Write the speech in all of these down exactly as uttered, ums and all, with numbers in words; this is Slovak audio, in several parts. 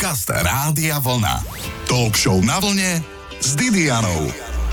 Podcast Rádia Vlna. Talk show na vlne s Didianou.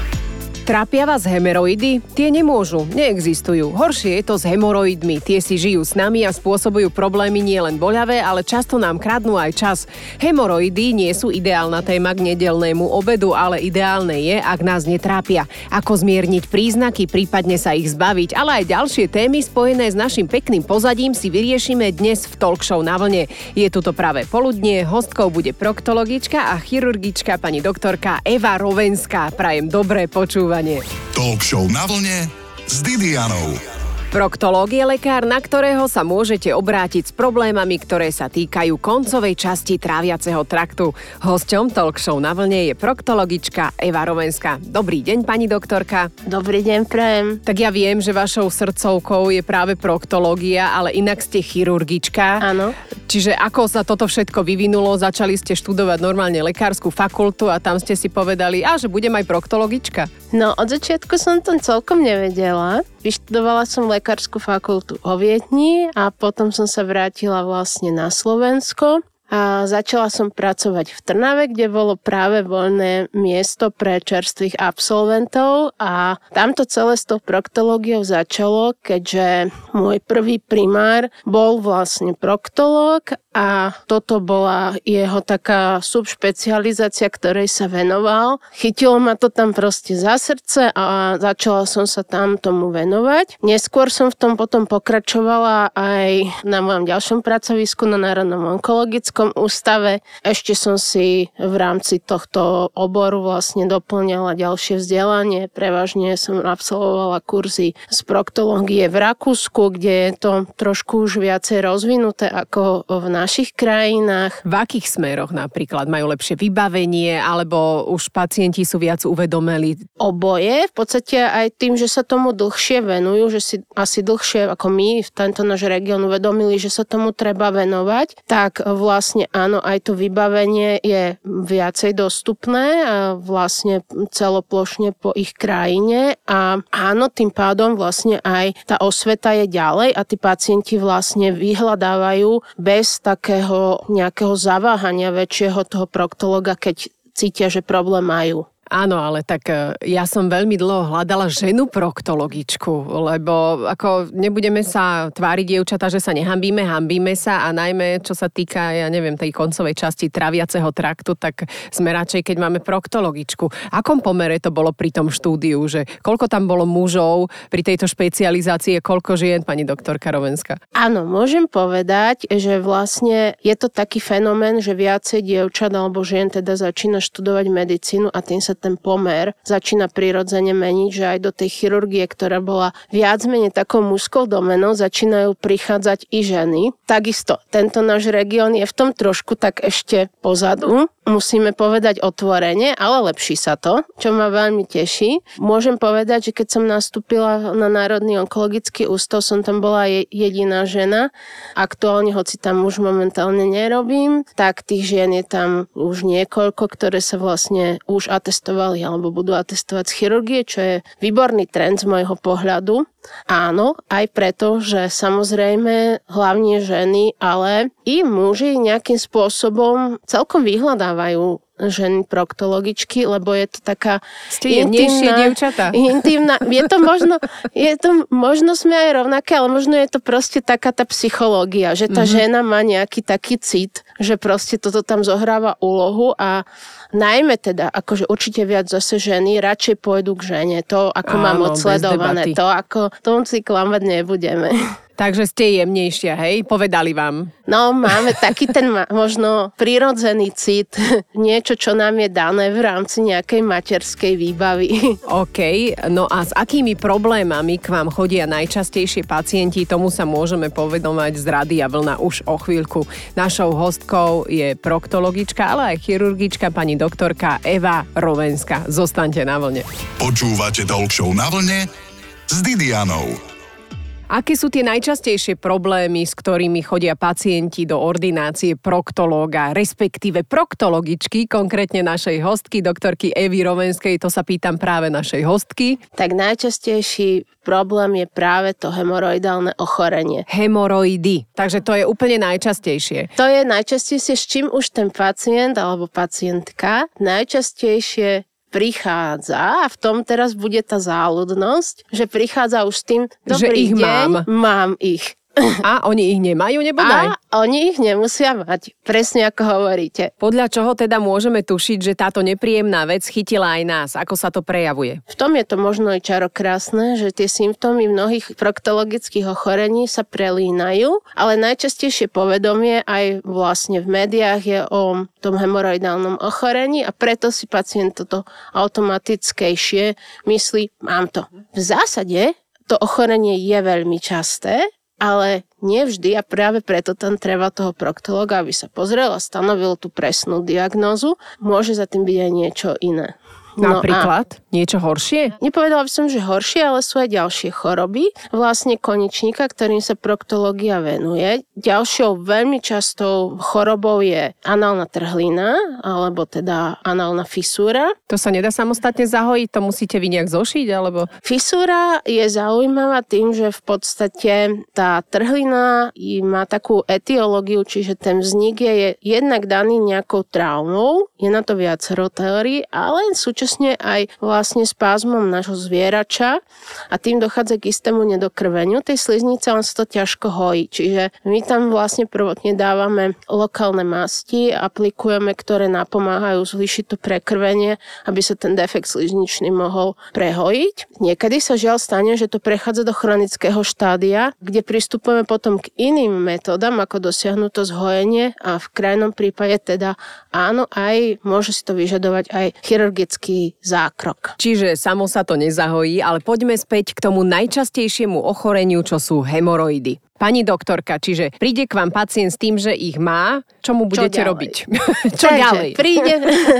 Trápia vás hemoroidy? Tie nemôžu, neexistujú. Horšie je to s hemoroidmi. Tie si žijú s nami a spôsobujú problémy nielen boľavé, ale často nám kradnú aj čas. Hemoroidy nie sú ideálna téma k nedeľnému obedu, ale ideálne je, ak nás netrápia. Ako zmierniť príznaky, prípadne sa ich zbaviť, ale aj ďalšie témy spojené s našim pekným pozadím si vyriešime dnes v Talk show na vlne. Je tu to práve poludnie, hostkou bude proktologička a chirurgička pani doktorka Eva Rovenská. Prajem dobré počúvanie. Talk show na vlne s Didianou. Proktológ je lekár, na ktorého sa môžete obrátiť s problémami, ktoré sa týkajú koncovej časti tráviaceho traktu. Hosťom Talk show na vlne je proktologička Eva Rovenská. Dobrý deň, pani doktorka. Dobrý deň, prajem. Tak ja viem, že vašou srdcovkou je práve proktológia, ale inak ste chirurgička. Áno. Čiže ako sa toto všetko vyvinulo? Začali ste študovať normálne lekárskú fakultu a tam ste si povedali, a že budem aj proktologička? No, od začiatku som to celkom nevedela. Vyštudovala som lekárskú fakultu vo Viedni a potom som sa vrátila vlastne na Slovensko. A začala som pracovať v Trnave, kde bolo práve voľné miesto pre čerstvých absolventov a tamto celé s tou proktológiou začalo, keďže môj prvý primár bol vlastne proktológ a toto bola jeho taká subšpecializácia, ktorej sa venoval. Chytilo ma to tam proste za srdce a začala som sa tam tomu venovať. Neskôr som v tom potom pokračovala aj na mojom ďalšom pracovisku na Národnom onkologickom ústave. Ešte som si v rámci tohto oboru vlastne doplňala ďalšie vzdelanie. Prevažne som absolvovala kurzy z proktológie v Rakúsku, kde je to trošku už viacej rozvinuté ako v našich krajinách. V akých smeroch napríklad? Majú lepšie vybavenie alebo už pacienti sú viac uvedomeli? Oboje. V podstate aj tým, že sa tomu dlhšie venujú, že si asi dlhšie ako my v tento náš región uvedomili, že sa tomu treba venovať, tak vlastne áno, aj to vybavenie je viacej dostupné a vlastne celoplošne po ich krajine a áno, tým pádom vlastne aj tá osveta je ďalej a tí pacienti vlastne vyhľadávajú bez takého nejakého zaváhania väčšieho toho proktologa, keď cítia, že problém majú. Áno, ale tak ja som veľmi dlho hľadala ženu proktologičku, lebo ako nebudeme sa tváriť, dievčatá, že sa nehambíme, hambíme sa a najmä, čo sa týka, ja neviem, tej koncovej časti tráviaceho traktu, tak sme radšej, keď máme proktologičku. Akom pomere to bolo pri tom štúdiu, že koľko tam bolo mužov pri tejto špecializácii, koľko žien, pani doktorka Rovenská? Áno, môžem povedať, že vlastne je to taký fenomén, že viacej dievčat alebo žien teda začína študovať medicínu a tým sa ten pomer začína prirodzene meniť, že aj do tej chirurgie, ktorá bola viac menej takou mužskou domenou, začínajú prichádzať i ženy. Takisto, tento náš región je v tom trošku tak ešte pozadu, musíme povedať otvorene, ale lepší sa to, čo ma veľmi teší. Môžem povedať, že keď som nastúpila na Národný onkologický ústav, som tam bola jediná žena. Aktuálne, hoci tam už momentálne nerobím, tak tých žien je tam už niekoľko, ktoré sa vlastne už atestovali alebo budú atestovať z chirurgie, čo je výborný trend z môjho pohľadu. Áno, aj preto, že samozrejme hlavne ženy, ale i muži nejakým spôsobom celkom vyhľadávajú ženy proktologičky, lebo je to taká Ste jemnejšie dievčatá. Intimná. Je to možno, je to, možno sme aj rovnaké, ale možno je to proste taká tá psychológia, že tá mm-hmm. žena má nejaký taký cit, že proste toto tam zohráva úlohu a najmä teda, akože určite viac zase ženy radšej pôjdu k žene. To, ako Áno, mám odsledované, to, ako tomu si klamať nebudeme. Takže ste jemnejšia, hej? Povedali vám. No, máme taký ten možno prirodzený cit, niečo, čo nám je dané v rámci nejakej materskej výbavy. OK, no a s akými problémami k vám chodia najčastejšie pacienti, tomu sa môžeme povedomať z Rádia Vlna už o chvíľku. Našou hostkou je proktologička, ale aj chirurgička pani doktorka Eva Rovenská. Zostaňte na vlne. Počúvate Talk show na vlne s Didianou. Aké sú tie najčastejšie problémy, s ktorými chodia pacienti do ordinácie proktológa, respektíve proktologičky, konkrétne našej hostky, doktorky Evy Rovenskej, to sa pýtam práve našej hostky. Tak najčastejší problém je práve to hemoroidálne ochorenie. Hemoroidy, takže to je úplne najčastejšie. To je najčastejšie, s čím už ten pacient alebo pacientka najčastejšie prichádza a v tom teraz bude tá záľudnosť, že prichádza už s tým, dobrý že ich deň, mám. mám ich. A oni ich nemajú, nebodaj? A oni ich nemusia mať, presne ako hovoríte. Podľa čoho teda môžeme tušiť, že táto nepríjemná vec chytila aj nás? Ako sa to prejavuje? V tom je to možno aj čarokrásne, že tie symptómy mnohých proktologických ochorení sa prelínajú, ale najčastejšie povedomie aj vlastne v médiách je o tom hemoroidálnom ochorení a preto si pacient toto automatickejšie myslí, mám to. V zásade to ochorenie je veľmi časté, ale nevždy a práve preto tam treba toho proktológa, aby sa pozrel a stanovil tú presnú diagnózu. Môže za tým byť aj niečo iné. No Napríklad? Niečo horšie? Nepovedala by som, že horšie, ale sú aj ďalšie choroby. Vlastne koničníka, ktorým sa proktológia venuje. Ďalšou veľmi častou chorobou je análna trhlina, alebo teda análna fisúra. To sa nedá samostatne zahojiť? To musíte vy nejak zošiť? Alebo... Fisúra je zaujímavá tým, že v podstate tá trhlina má takú etiológiu, čiže ten vznik je jednak daný nejakou traumou. Je na to viacero teórií, ale súčasne aj vlastne spázmom nášho zvierača a tým dochádza k istému nedokrveniu tej sliznice, on sa to ťažko hojí. Čiže my tam vlastne prvotne dávame lokálne masti, aplikujeme, ktoré napomáhajú zvýšiť to prekrvenie, aby sa ten defekt slizničný mohol prehojiť. Niekedy sa žiaľ stane, že to prechádza do chronického štádia, kde pristupujeme potom k iným metódam, ako dosiahnuť to zhojenie a v krajnom prípade teda áno, aj môže si to vyžadovať aj chirurgický zákrok. Čiže samo sa to nezahojí, ale poďme späť k tomu najčastejšiemu ochoreniu, čo sú hemoroidy. Pani doktorka, čiže príde k vám pacient s tým, že ich má, čo mu budete čo robiť? Čo Takže ďalej? Príde,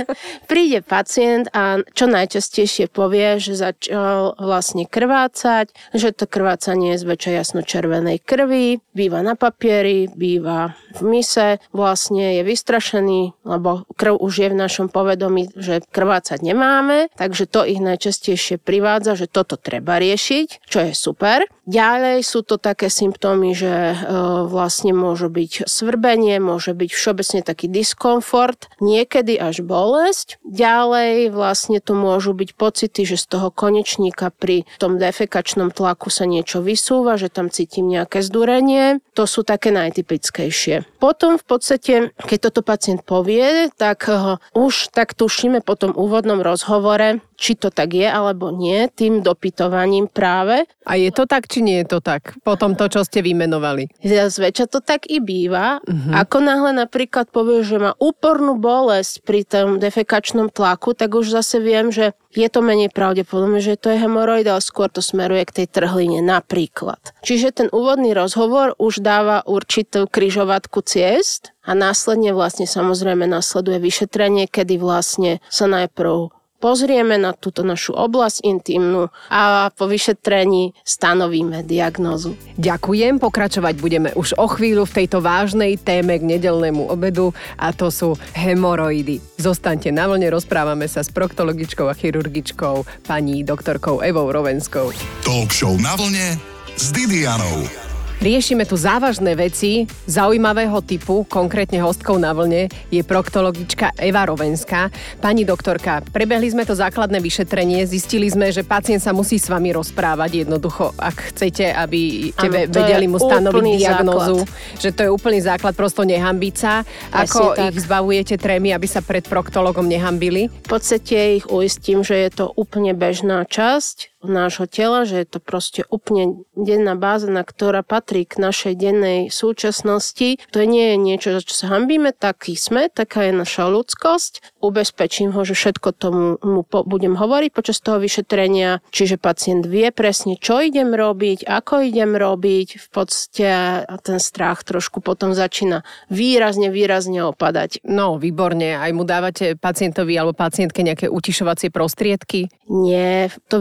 príde pacient a čo najčastejšie povie, že začal vlastne krvácať, že to krvácanie je zväčša jasno-červenej krvi, býva na papieri, býva v mise, vlastne je vystrašený, lebo krv už je v našom povedomí, že krvácať nemáme, takže to ich najčastejšie privádza, že toto treba riešiť, čo je super. Ďalej sú to také symptómy, že e, vlastne môže byť svrbenie, môže byť všeobecne taký diskomfort, niekedy až bolesť. Ďalej vlastne tu môžu byť pocity, že z toho konečníka pri tom defekačnom tlaku sa niečo vysúva, že tam cítim nejaké zdúrenie. To sú také najtypickejšie. Potom v podstate, keď toto pacient povie, tak e, už tak tušíme po tom úvodnom rozhovore, či to tak je alebo nie, tým dopytovaním práve. A je to tak, či nie je to tak? Potom to, čo ste vymenovali. Zväčša to tak i býva. Uh-huh. Ako náhle napríklad povie, že má úpornú bolesť pri tom defekačnom tlaku, tak už zase viem, že je to menej pravdepodobné, že to je hemoroid, ale skôr to smeruje k tej trhline napríklad. Čiže ten úvodný rozhovor už dáva určitú križovatku ciest a následne vlastne samozrejme nasleduje vyšetrenie, kedy vlastne sa najprv pozrieme na túto našu oblasť intímnu a po vyšetrení stanovíme diagnózu. Ďakujem, pokračovať budeme už o chvíľu v tejto vážnej téme k nedeľnému obedu a to sú hemoroidy. Zostaňte na vlne, rozprávame sa s proktologičkou a chirurgičkou pani doktorkou Evou Rovenskou. Talk show na vlne s Didianou. Riešime tu závažné veci zaujímavého typu, konkrétne hostkou na vlne je proktologička Eva Rovenská. Pani doktorka, prebehli sme to základné vyšetrenie, zistili sme, že pacient sa musí s vami rozprávať jednoducho, ak chcete, aby tebe ano, vedeli mu stanoviť diagnózu, že to je úplný základ, prosto nehambiť sa. Ako Presne ich tak. Zbavujete trémy, aby sa pred proktologom nehambili? V podstate ich uistím, že je to úplne bežná časť nášho tela, že je to proste úplne denná báza, na ktorá patrí k našej dennej súčasnosti. To nie je niečo, za čo sa hanbíme, taký sme, taká je naša ľudskosť. Ubezpečím ho, že všetko tomu mu po, budem hovoriť počas toho vyšetrenia, čiže pacient vie presne, čo idem robiť, ako idem robiť. V podstate ten strach trošku potom začína výrazne, výrazne opadať. No, výborne. Aj mu dávate pacientovi alebo pacientke nejaké utišovacie prostriedky? Nie, to vyšetrenie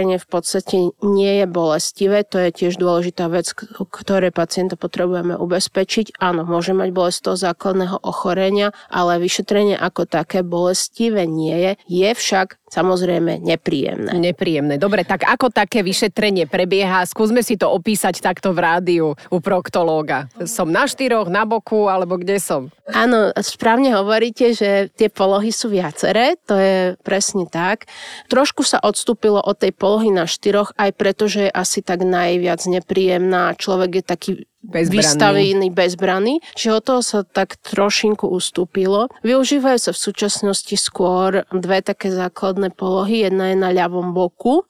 vyšetrenie v podstate nie je bolestivé, to je tiež dôležitá vec, ktoré pacienta potrebujeme ubezpečiť. Áno, môže mať bolesť toho základného ochorenia, ale vyšetrenie ako také bolestivé nie je, je však samozrejme nepríjemné. Nepríjemné. Dobre, tak ako také vyšetrenie prebieha? Skúsme si to opísať takto v rádiu u proktológa. Som na štyroch, na boku, alebo kde som? Áno, správne hovoríte, že tie polohy sú viaceré, to je presne tak. Trošku sa odstúpilo od tej polohy na štyroch, aj preto, že je asi tak najviac nepríjemná. Človek je taký bezbranný. Vystavený, bezbranný. Čiže od toho sa tak trošinku ustúpilo. Využívajú sa v súčasnosti skôr dve také základné polohy. Jedna je na ľavom boku,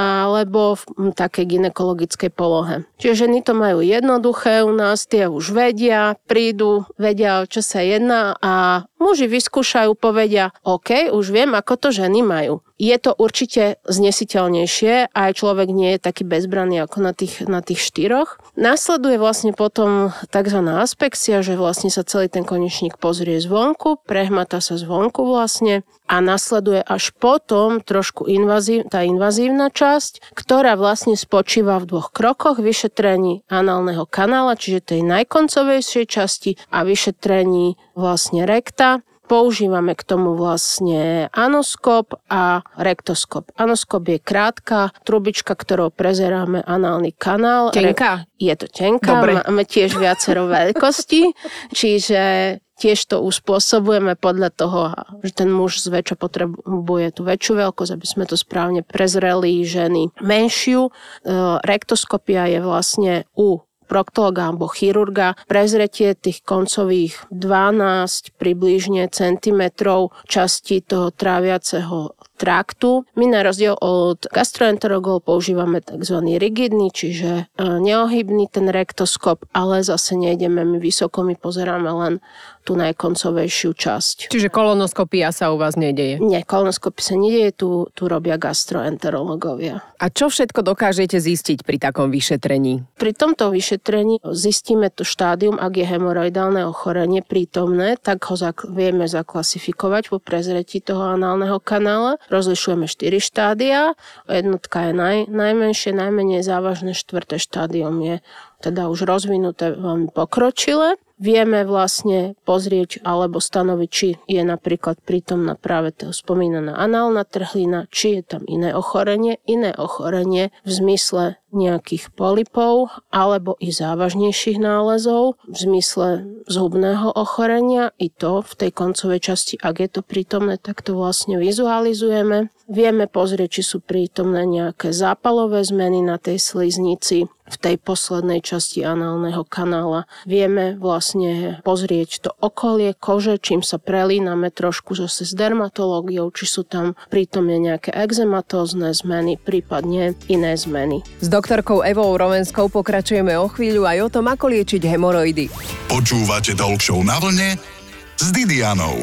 alebo v takej gynekologickej polohe. Čiže ženy to majú jednoduché u nás, tie už vedia, prídu, vedia, o čo sa jedná a muži vyskúšajú, povedia, OK, už viem, ako to ženy majú. Je to určite znesiteľnejšie, aj človek nie je taký bezbranný ako na tých, na tých štyroch. Nasleduje vlastne potom tzv. Aspekcia, že vlastne sa celý ten konečník pozrie zvonku, prehmata sa zvonku vlastne a nasleduje až potom trošku invazív, tá invazívna časť, ktorá vlastne spočíva v dvoch krokoch, vyšetrení análneho kanála, čiže tej najkoncovejšej časti a vyšetrení vlastne rekta. Používame k tomu vlastne anoskop a rektoskop. Anoskop je krátka trubička, ktorou prezeráme análny kanál. Tenká? Je to tenká, Dobre. Máme tiež viacero veľkosti, čiže tiež to uspôsobujeme podľa toho, že ten muž zväčša potrebuje tú väčšiu veľkosť, aby sme to správne prezreli, ženy menšiu. Rektoskopia je vlastne u proktologa alebo chirurga prezretie tých koncových dvanásť približne centimetrov časti toho tráviaceho traktu. My na rozdiel od gastroenterologov používame tzv. Rigidný, čiže neohybný ten rektoskop, ale zase nejdeme my vysoko, my pozeráme len tú najkoncovejšiu časť. Čiže kolonoskopia sa u vás nedeje? Nie, kolonoskopia sa nedeje, tu, tu robia gastroenterológovia. A čo všetko dokážete zistiť pri takom vyšetrení? Pri tomto vyšetrení zistíme to štádium, ak je hemoroidálne ochorenie prítomné, tak ho zak- vieme zaklasifikovať po prezretí toho análneho kanála. Rozlišujeme štyri štádia, jednotka je naj, najmenšie, najmenej závažné, štvrté štádium je teda už rozvinuté veľmi pokročilé. Vieme vlastne pozrieť alebo stanoviť, či je napríklad prítomná práve tá spomínaná análna trhlina, či je tam iné ochorenie, iné ochorenie v zmysle nejakých polypov alebo i závažnejších nálezov v zmysle zhubného ochorenia. I to v tej koncovej časti, ak je to prítomné, tak to vlastne vizualizujeme. Vieme pozrieť, či sú prítomné nejaké zápalové zmeny na tej sliznici v tej poslednej časti análneho kanála. Vieme vlastne pozrieť to okolie kože, čím sa prelíname trošku zase s dermatológiou, či sú tam prítomne nejaké exematózne zmeny, prípadne iné zmeny. S doktorkou Evou Rovenskou pokračujeme o chvíľu aj o tom, ako liečiť hemoroidy. Počúvate Talk Show na vlne s Didianou.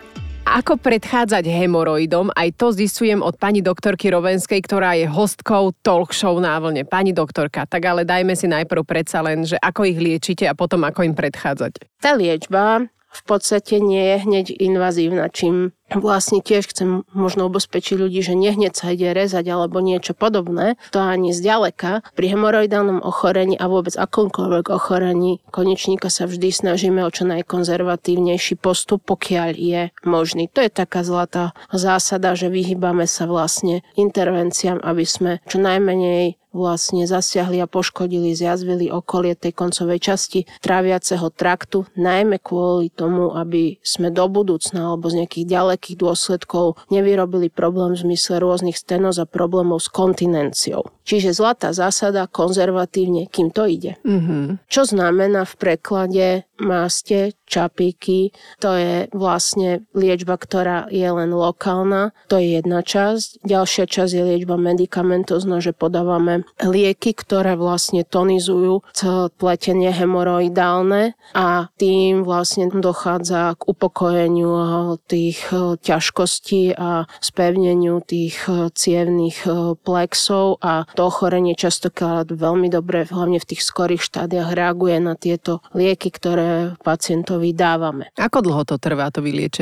Ako predchádzať hemoroidom, aj to zistujem od pani doktorky Rovenskej, ktorá je hostkou Talk Show na vlne. Pani doktorka, tak ale dajme si najprv predsa len, že ako ich liečite a potom ako im predchádzať. Tá liečba v podstate nie je hneď invazívna, čím vlastne tiež chcem možno ubezpečiť ľudí, že nehneď sa ide rezať alebo niečo podobné. To ani zďaleka. Pri hemoroidálnom ochorení a vôbec akomkoľvek ochorení konečníka sa vždy snažíme o čo najkonzervatívnejší postup, pokiaľ je možný. To je taká zlatá zásada, že vyhýbame sa vlastne intervenciám, aby sme čo najmenej vlastne zasiahli a poškodili, zjazvili okolie tej koncovej časti tráviaceho traktu, najmä kvôli tomu, aby sme do budúcna alebo z nejakých ďalekých dôsledkov nevyrobili problém v zmysle rôznych stenóz a problémov s kontinenciou. Čiže zlatá zásada konzervatívne, kým to ide. Mm-hmm. Čo znamená v preklade máste, čapíky, to je vlastne liečba, ktorá je len lokálna, to je jedna časť. Ďalšia časť je liečba medikamentozná, že podávame lieky, ktoré vlastne tonizujú celé pletenie hemoroidálne a tým vlastne dochádza k upokojeniu tých ťažkostí a spevneniu tých cievnych plexov a to ochorenie častokrát veľmi dobre, hlavne v tých skorých štádiách reaguje na tieto lieky, ktoré pacientovi dávame. Ako dlho to trvá, to vyliečenie?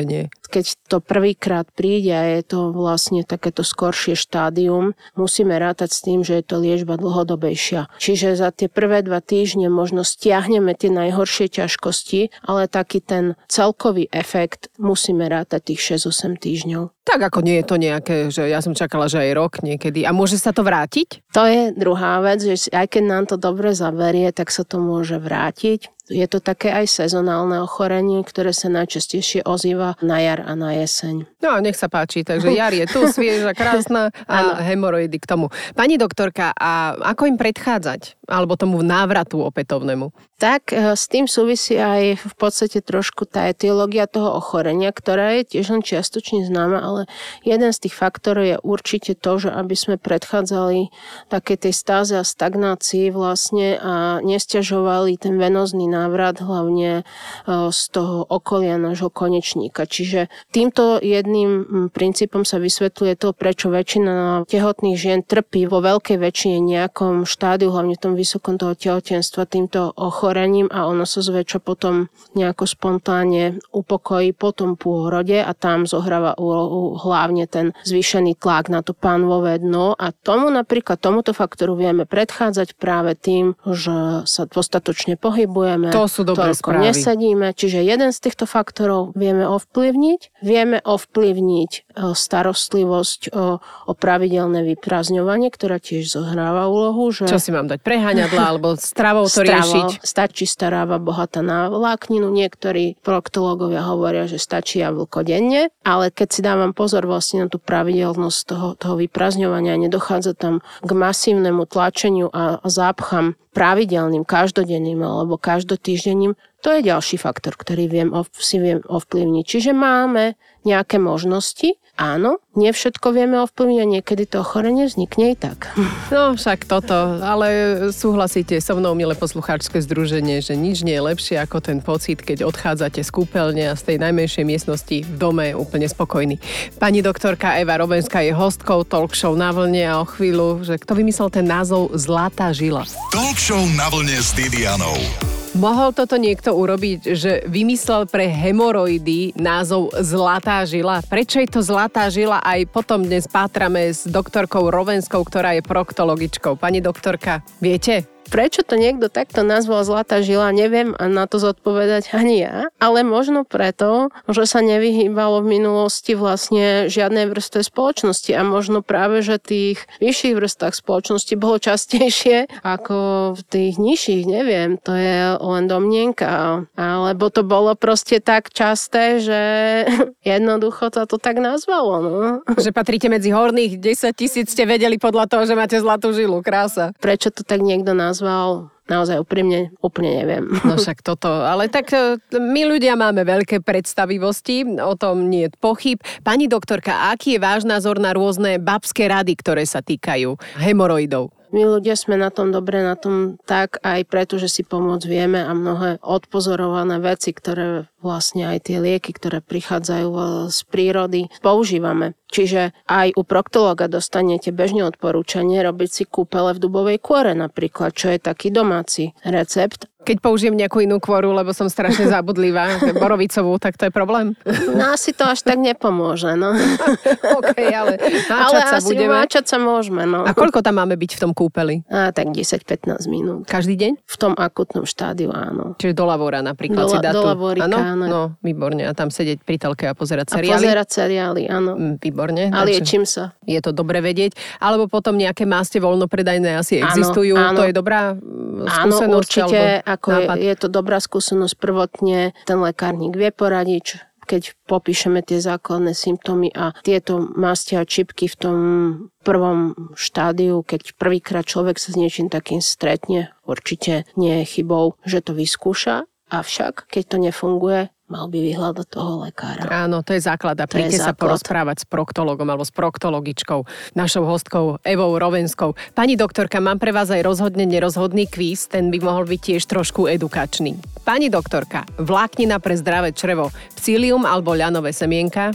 keď to prvýkrát príde a je to vlastne takéto skoršie štádium, musíme rátať s tým, že je to liečba dlhodobejšia. Čiže za tie prvé dva týždne možno stiahneme tie najhoršie ťažkosti, ale taký ten celkový efekt musíme rátať tých šesť osem týždňov. Tak ako nie je to nejaké, že ja som čakala, že aj rok niekedy. A môže sa to vrátiť? To je druhá vec, že aj keď nám to dobre zaberie, tak sa to môže vrátiť. Je to také aj sezonálne ochorenie, ktoré sa najčastejšie ozýva na jar a na jeseň. No, nech sa páči, takže jar je tu, svieža, krásna a hemoroidy k tomu. Pani doktorka, a ako im predchádzať? Alebo tomu návratu opätovnému? Tak s tým súvisí aj v podstate trošku tá etiológia toho ochorenia, ktorá je tiež len čiastočne známa, ale jeden z tých faktorov je určite to, že aby sme predchádzali také tej stáze a stagnácii vlastne a nesťažovali ten venózny návrat hlavne z toho okolia nášho konečníka. Čiže týmto jedným princípom sa vysvetľuje to, prečo väčšina tehotných žien trpí vo veľkej väčšine nejakom štádiu, hlavne v tom vysokom toho tehotenstva týmto ochorením a ono sa zväčša potom nejako spontánne upokojí po tom pôrode a tam zohráva úlohu hlavne ten zvýšený tlak na to pánvové dno a tomu napríklad tomuto faktoru vieme predchádzať práve tým, že sa dostatočne pohybujeme, to sú dobré toľko správy. nesedíme, čiže jeden z týchto faktorov vieme ovplyvniť. Vieme ovplyvniť starostlivosť o, o pravidelné vyprázdňovanie, ktorá tiež zohráva úlohu. Že čo si mám dať? Preháňadla alebo stravou to Stravo, riešiť? Stačí staráva bohatá na vlákninu. Niektorí proktológovia hovoria, že stačí jablko denne, ale keď si dávam pozor vlastne na tú pravidelnosť toho, toho vyprázdňovania, nedochádza tam k masívnemu tlačeniu a zápcham pravidelným, každodenným alebo každotýždenným, to je ďalší faktor, ktorý viem, si viem ovplyvniť. Čiže máme nejaké možnosti. Áno, nie všetko vieme ovplyvniť a niekedy to ochorenie vznikne i tak. No však toto, ale súhlasíte so mnou, milé poslucháčske združenie, že nič nie je lepšie ako ten pocit, keď odchádzate z kúpeľne a z tej najmenšej miestnosti v dome úplne spokojný. Pani doktorka Eva Rovenská je hostkou Talk Show Na vlne a o chvíľu, že kto vymyslel ten názov Zlatá žila? Talk Show Na vlne s Didianou. Mohol toto niekto urobiť, že vymyslel pre hemoroidy názov Zlatá žila? Prečo je to Zlatá žila? Aj potom dnes pátrame s doktorkou Rovenskou, ktorá je proktologičkou. Pani doktorka, viete? Prečo to niekto takto nazval Zlatá žila, neviem a na to zodpovedať ani ja, ale možno preto, že sa nevyhýbalo v minulosti vlastne žiadnej vrstve spoločnosti a možno práve, že tých vyšších vrstvách spoločnosti bolo častejšie ako v tých nižších, neviem, to je len domnienka, alebo to bolo proste tak časté, že jednoducho sa to tak nazvalo. No. Že patríte medzi horných desaťtisíc, ste vedeli podľa toho, že máte zlatú žilu, krása. Prečo to tak niekto nazval? Naozaj úprimne, úplne neviem. No však toto, ale tak my ľudia máme veľké predstavivosti, o tom nie je pochyb. Pani doktorka, aký je váš názor na rôzne babské rady, ktoré sa týkajú hemoroidov? My ľudia sme na tom dobre, na tom tak aj preto, že si pomôcť vieme a mnohé odpozorované veci, ktoré vlastne aj tie lieky, ktoré prichádzajú z prírody, používame. Čiže aj u proktológa dostanete bežne odporúčanie robiť si kúpele v dubovej kôre napríklad, čo je taký domáci recept. Keď použijem nejakú inú kôru, lebo som strašne zabudlivá, borovicovú, tak to je problém? No asi to až tak nepomôže, no. OK, ale máčať ale sa asi budeme. máčať sa môžeme, no. A koľko tam máme byť v tom kúpeli? A tak desať pätnásť minút. Každý deň? V tom akutnom štádiu, áno. Čiže do lavora napríklad Do, si dá do tu. lavorika, áno. No, výborne. A tam sedieť pri telke a pozerať A seriály? pozerať seriály, áno. Mm, Výborne. A takže liečím sa. Je to dobre vedieť. Alebo potom nejaké máste voľnopredajné asi existujú. Áno, áno. To je dobrá mm, Áno, skúsenosť? určite, ako je, nápad? je to dobrá skúsenosť prvotne. Ten lekárnik vie poradiť, keď popíšeme tie základné symptómy a tieto masti a čipky v tom prvom štádiu, keď prvýkrát človek sa s niečím takým stretne, určite nie je chybou, že to vyskúša. Avšak, keď to nefunguje, mal by vyhľadať toho lekára. Áno, to je základ. A To je príďte sa základ. porozprávať s proktologom alebo s proktologičkou, našou hostkou Evou Rovenskou. Pani doktorka, mám pre vás aj rozhodne nerozhodný kvíz, ten by mohol byť tiež trošku edukačný. Pani doktorka, vláknina pre zdravé črevo, psyllium alebo ľanové semienka?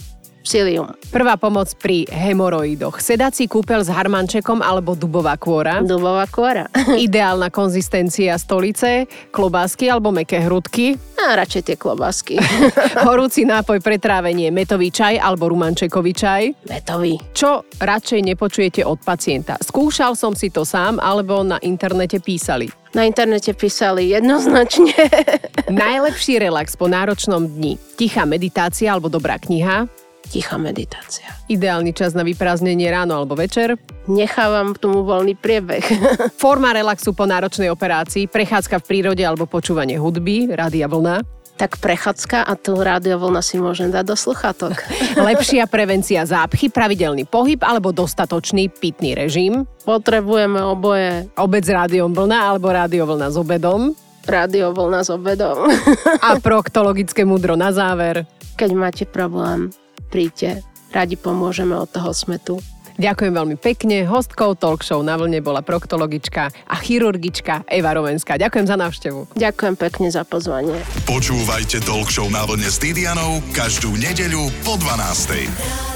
Psyllium. Prvá pomoc pri hemoroidoch. Sedací kúpeľ s harmančekom alebo dubová kôra. Dubová kôra. Ideálna konzistencia stolice, klobásky alebo mäkké hrudky. A radšej tie klobásky. Horúci nápoj pre trávenie, metový čaj alebo rumančekový čaj. Metový. Čo radšej nepočujete od pacienta? Skúšal som si to sám alebo na internete písali? Na internete písali jednoznačne. Najlepší relax po náročnom dni. Tichá meditácia alebo dobrá kniha. Tichá meditácia. Ideálny čas na vyprázdnenie ráno alebo večer. Nechávam tomu voľný priebeh. Forma relaxu po náročnej operácii, prechádzka v prírode alebo počúvanie hudby, rádia vlna. Tak prechádzka a tú rádiovlna si môžem dať do sluchátok. Lepšia prevencia zápchy, pravidelný pohyb alebo dostatočný pitný režim. Potrebujeme oboje. Obed s rádiom vlna alebo rádiovlna s obedom. Rádiovlna s obedom. A proktologické múdro na záver. Keď máte problém, príďte. Radi pomôžeme, od toho sme tu. Ďakujem veľmi pekne. Hostkou Talk Show na vlne bola proktologička a chirurgička Eva Rovenská. Ďakujem za návštevu. Ďakujem pekne za pozvanie. Počúvajte Talk Show na vlne s Didianou každú nedeľu po dvanástej.